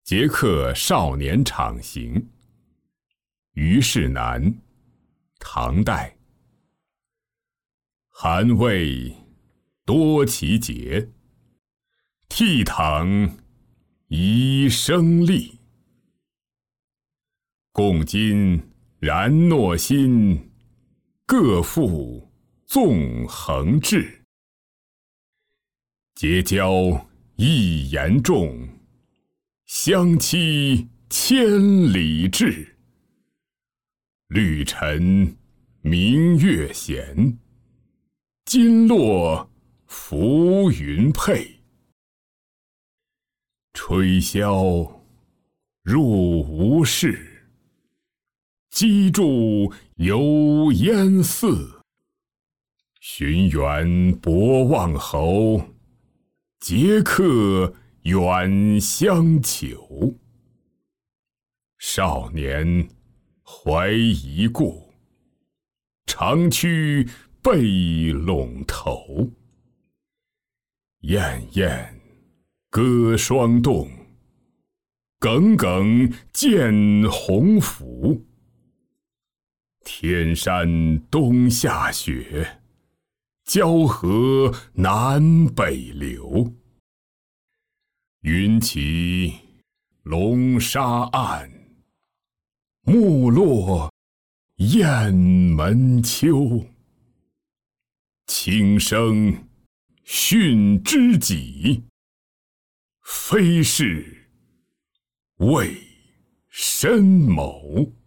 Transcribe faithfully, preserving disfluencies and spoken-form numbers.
捷克少年场行，虞世南，唐代。韩魏多奇节，倜傥宜生力。共今然诺心，各负纵横志。结交一言重，相期千里至。绿尘明月闲，金络浮云佩。吹箫入吴室，击筑游燕寺。寻源博望侯，捷克远相求。少年怀遗故，长驱背陇头。燕燕歌霜冻，耿耿见鸿福。天山冬下雪，交河南北流。云起龙沙岸，木落雁门秋。轻声讯知己，非是谓深谋。